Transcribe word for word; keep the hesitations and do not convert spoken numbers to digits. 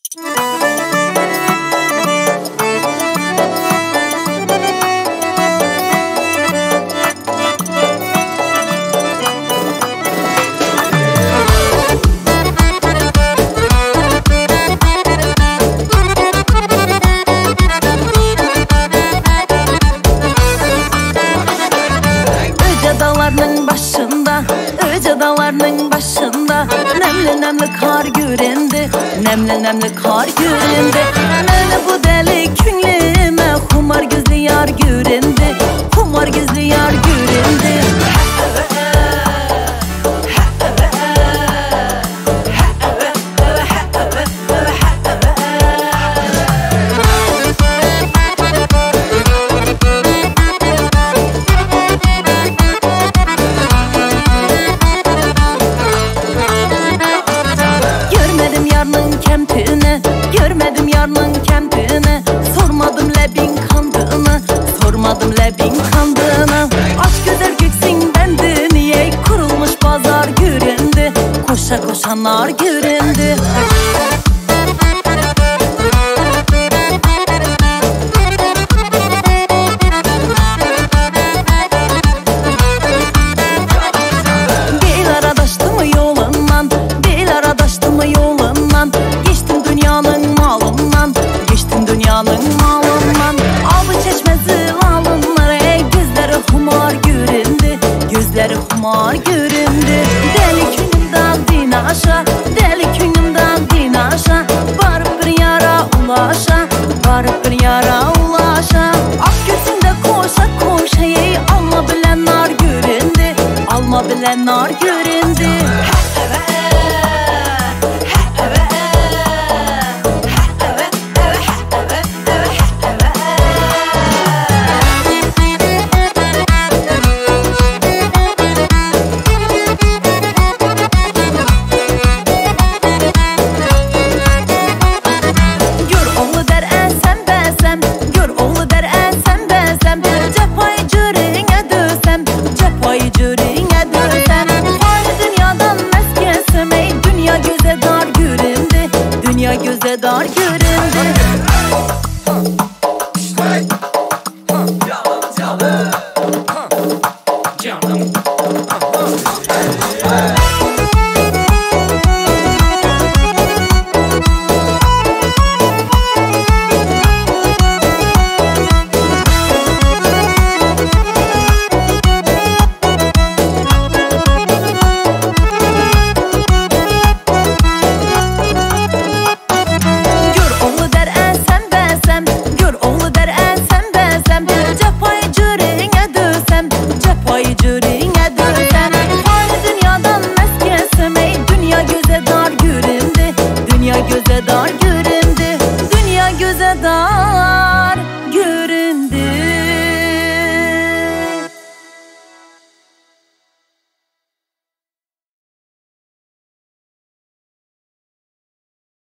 Başında, öce dağlarının başında Nemli nemli kar göründü, nemli nemli kar göründü. Mene bu deli künlüme kumar gözlü yar göründü, kumar gözlü yar göründü. Görmedim yarının kentini, sormadım lebin kandığını, sormadım lebin kandığını. Aşk güzel göksün bende niye kurulmuş pazar göründü, koşa koşanlar göründü. Değil aradaştı mı yolundan, değil aradaştı mı yolundan. Geçtim dünyanın malından, geçtim dünyanın malından. Aldı çeşmesi lalınlar, ey gözleri humar göründü, gözleri humar göründü. Deli künümden din aşağı, deli künümden din aşağı. Varıp bir yara ulaşa, varıp bir yara ulaşa. Ak gözünde koşa koşa, ey alma bilenler göründü, alma bilenler göründü. Göze dar göründü. Canım, canım. Göze dar göründü, dünya göze dar.